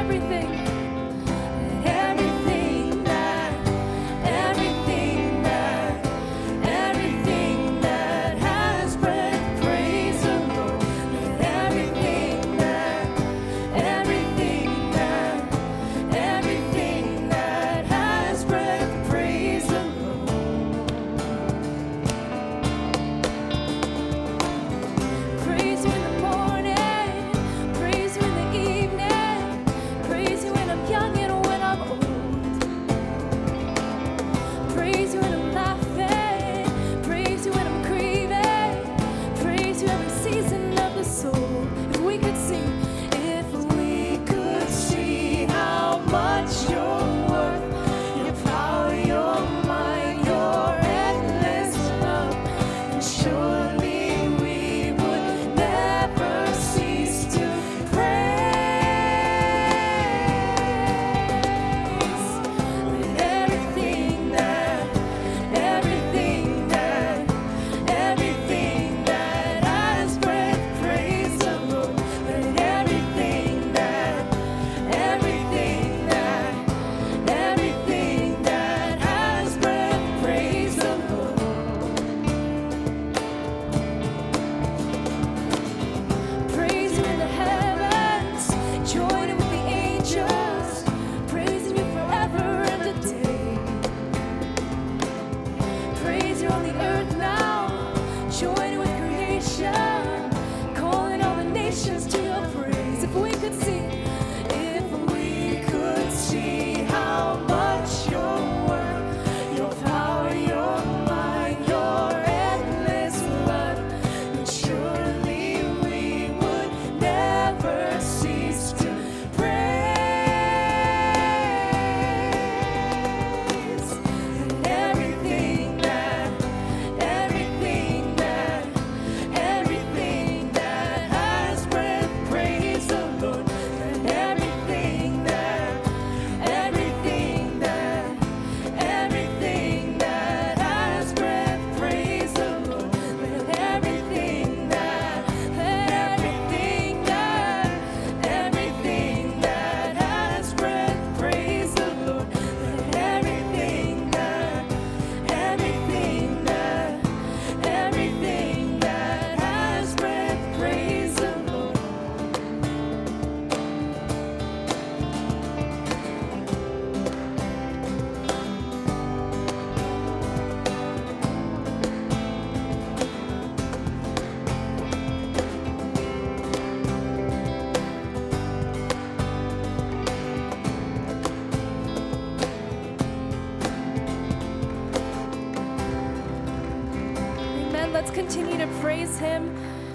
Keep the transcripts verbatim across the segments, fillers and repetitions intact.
Let's continue to praise him.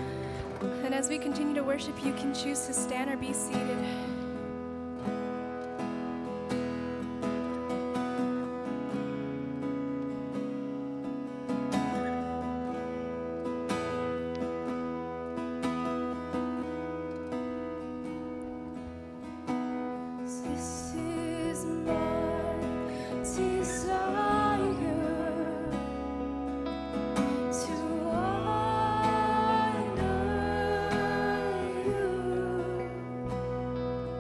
And as we continue to worship, you can choose to stand or be seated. You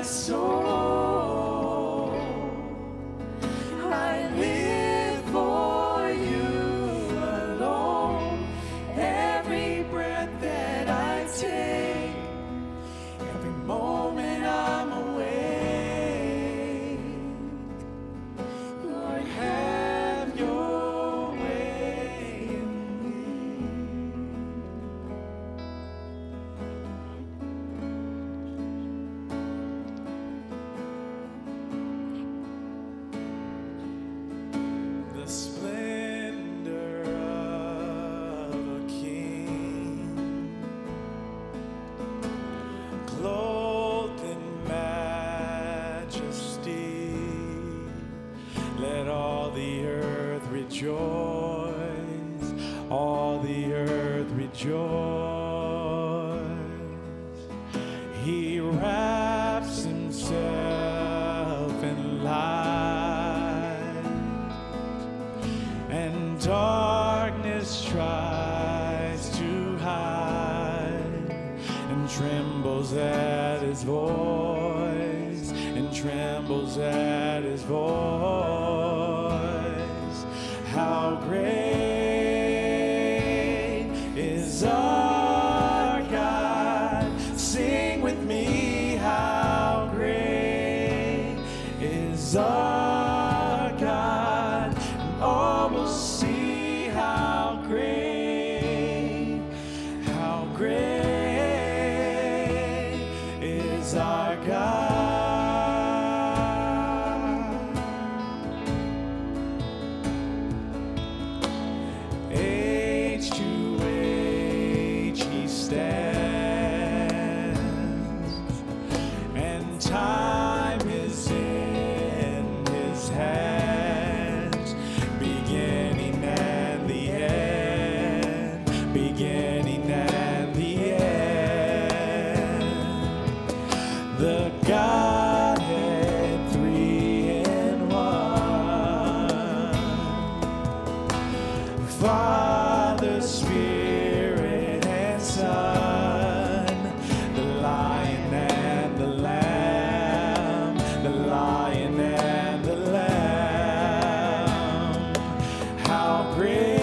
soul. I live for you alone. Every breath that I take, every moment I'm awake. Lord, have your way in me. The splendor of a king, clothed in majesty, let all the earth rejoice, all the earth rejoice. He wraps himself in light, and darkness tries to hide, and trembles at his voice, and trembles at his voice. How great is our God? Sing with me, how great is our God? And all will see how great, how great is our God. Age to age he stands, and time is in his hands, beginning and the end, beginning and the end. The Godhead three in one, Father, Spirit, and Son, the Lion and the Lamb, the Lion and the Lamb. How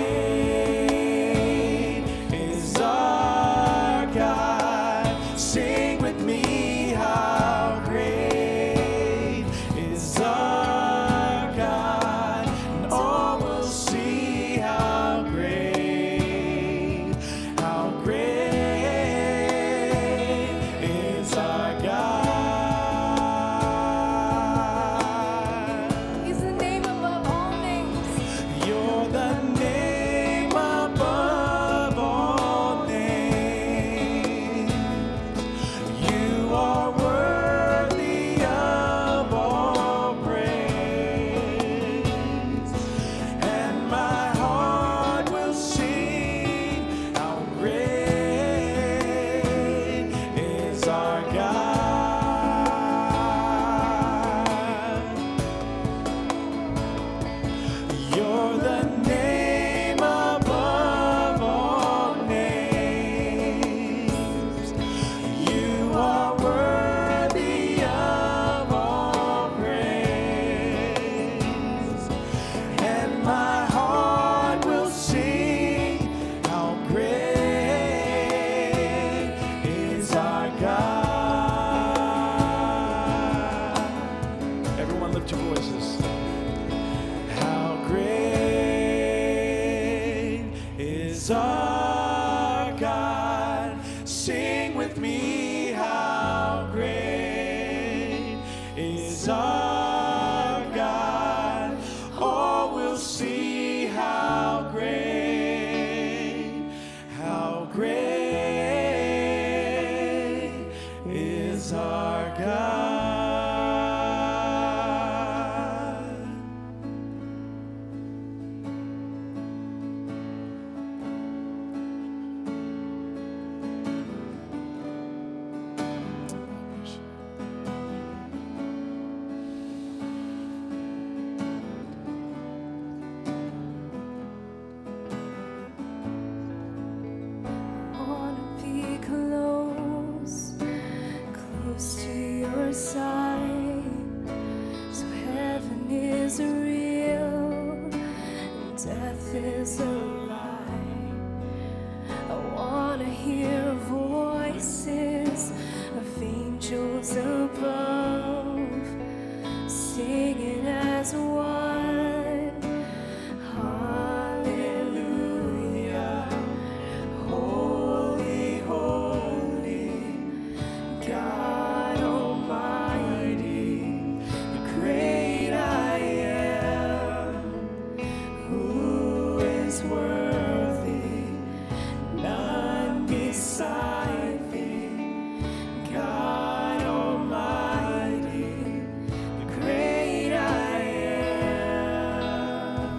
great is our God? Sing with me, how great is our God? And all will see how great, how great is our God. He's the name above all names. You're the name above all names. You are worthy of all praise, and my heart will sing how great is our God. You're the name above all names. You are worthy of all praise, and my heart will sing how great is our God. Everyone lift your voices. How great is our God? Sing with me, how great is our God? All will see how great, how great is our God. Death is a lie. I want to hear voices of angels above, singing as one. Hallelujah. Holy, holy, God Almighty, the great I am, who is worthy, none beside thee. God Almighty, the great I am.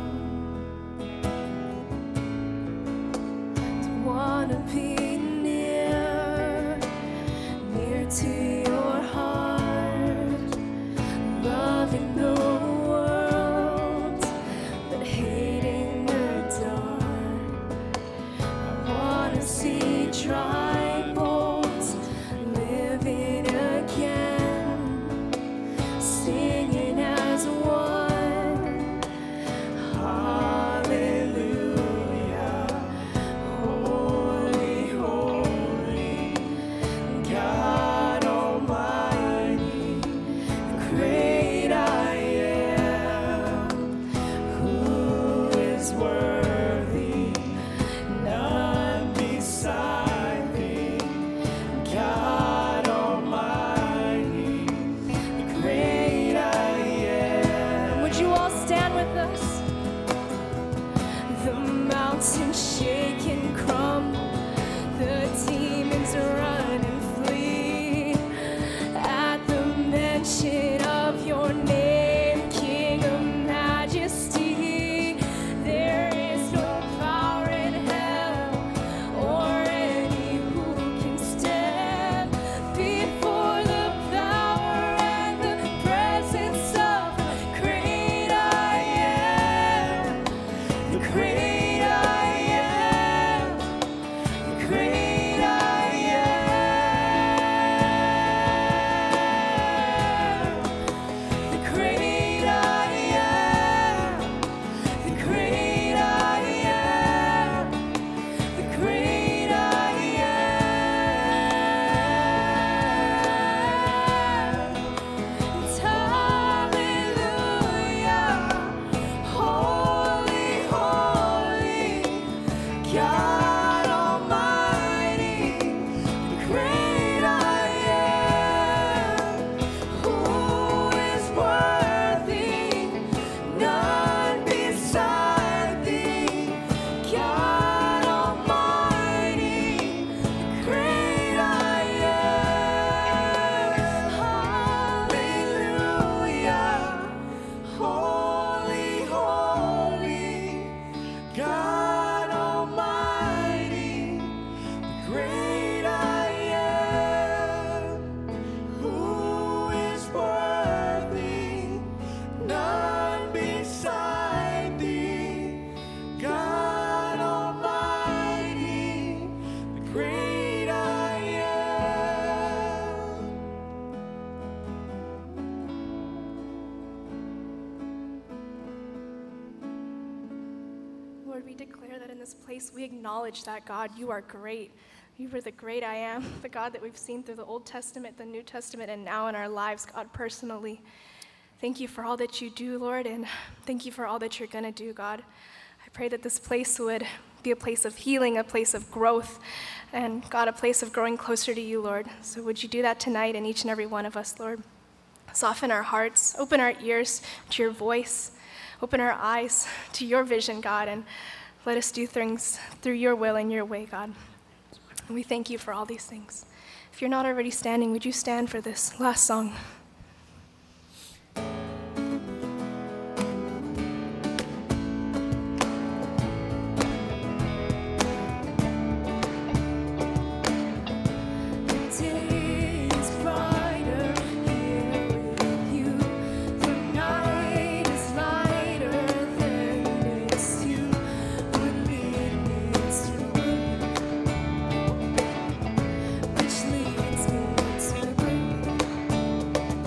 To wanna be near, near to your heart, loving the world, but hating the dark. I wanna see dry bones living again, singing as one. Hallelujah. Holy, holy, God Almighty, the great I am, who is worthy, none beside thee. God Almighty, the great I am. Would you all stand with us? The mountains shake and crumble, the demons run and flee at the mention of your name, King of Majesty. There is no power in hell or any who can stand before the power and the presence of the great I am. The great I am, the great I am, the great I am, the great I am, the great I am. It's hallelujah. Holy, holy, God Almighty, the great I am, who is worthy, none beside thee. God Almighty, the great I am. Hallelujah. Holy, holy, God Almighty, the great I am, who is worthy, none beside thee. God Almighty, the great I am. Lord, we declare that in this place we acknowledge that, God, you are great. You are the great I am, the God that we've seen through the Old Testament, the New Testament, and now in our lives, God, personally. Thank you for all that you do, Lord, and thank you for all that you're going to do, God. I pray that this place would be a place of healing, a place of growth, and, God, a place of growing closer to you, Lord. So would you do that tonight in each and every one of us, Lord? Soften our hearts, open our ears to your voice, open our eyes to your vision, God, and let us do things through your will and your way, God. And we thank you for all these things. If you're not already standing, would you stand for this last song? Which leads me to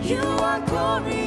You are glorious.